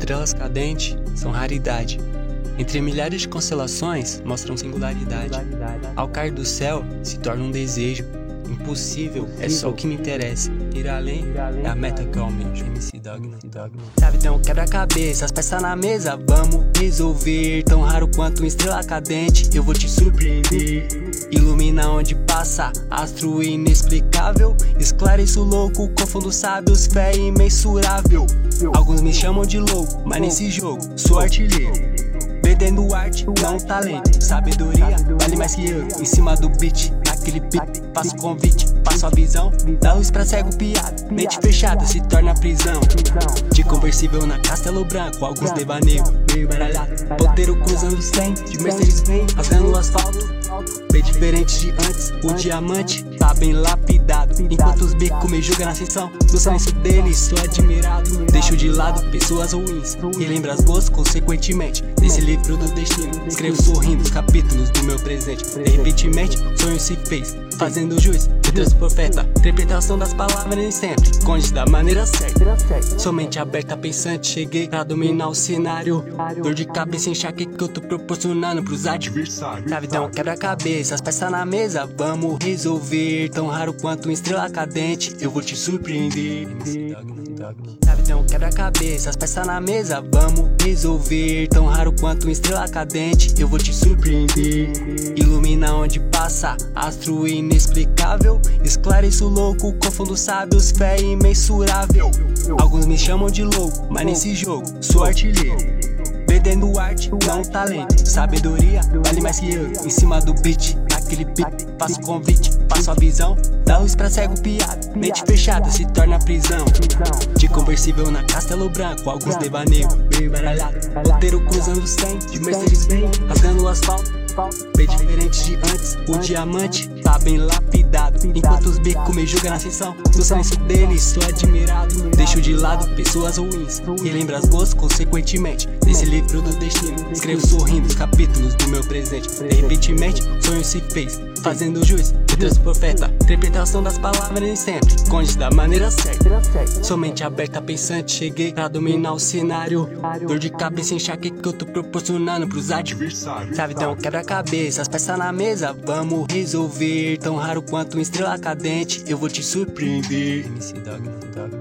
Estrelas cadentes são raridade. Entre milhares de constelações mostram singularidade. Ao cair do céu se torna um desejo. Impossível é só o que me interessa. Ir além é a meta que eu almejo. MC Dogma. Sabe, tem um quebra-cabeça, as peças na mesa, vamos resolver. Tão raro quanto uma estrela cadente, eu vou te surpreender. Ilumina onde passa, astro inexplicável. Esclareço o louco, confundo sábios, fé imensurável. Alguns me chamam de louco, mas nesse jogo sou artilheiro. Vendendo arte, não talento. Sabedoria vale mais que eu. Em cima do beat, naquele pique, faço convite, passo a visão. Dá luz pra cego piado, mente fechada se torna prisão. De conversível na Castelo Branco, alguns devaneio, meio baralhado. Ponteiro cruzando 100, de Mercedes Benz, rasgando o asfalto. Bem diferente de antes, o diamante tá bem lapidado. Enquanto os bicos me julgam na sessão, no silêncio deles sou admirado. Deixo de lado pessoas ruins, relembro as boas consequentemente. Nesse livro do destino, escrevo sorrindo os capítulos do meu presente. De repentemente, sonho se fez, fazendo juiz, Deus profeta. Interpretação das palavras nem sempre conde da maneira certa. Somente aberta pensante, cheguei pra dominar o cenário. Dor de cabeça, enxaqueca que eu tô proporcionando pros adversários. Gravidão quebra-cabeça, as peças na mesa, vamos resolver. Tão raro quanto uma estrela cadente, eu vou te surpreender. Gravidão quebra-cabeça, as peças na mesa, vamos resolver. Tão raro quanto uma estrela cadente, eu vou te surpreender. Ilumina onde passa, astro inexplicável. Esclareço o louco, confundo sábios, fé imensurável. Alguns me chamam de louco, mas nesse jogo sou artilheiro. Vendendo arte, não talento. Sabedoria vale mais que eu. Em cima do beat, naquele pique, faço convite, passo a visão. Dá luz pra cego piado, mente fechada se torna prisão. De conversível na Castelo Branco, alguns devaneio, meio baralhado. Ponteiro cruzando 100, de Mercedes Benz, rasgando o asfalto. Bem diferente de antes, o diamante tá bem lapidado. Enquanto os bicos me julgam na sessão, no silêncio deles sou admirado. Deixo de lado pessoas ruins, relembro as boas consequentemente. Nesse livro do destino, escrevo sorrindo os capítulos do meu presente. De repentemente, sonho se fez, fazendo juiz, Deus profeta. Interpretação das palavras nem sempre conde da maneira certa. Somente aberta pensante, cheguei pra dominar o cenário. Dor de cabeça, enxaqueca que eu tô proporcionando pros adversários. Gravidão quebra-cabeça, as peças na mesa, vamos resolver. Tão raro quanto uma estrela cadente, eu vou te surpreender. MC Dogma.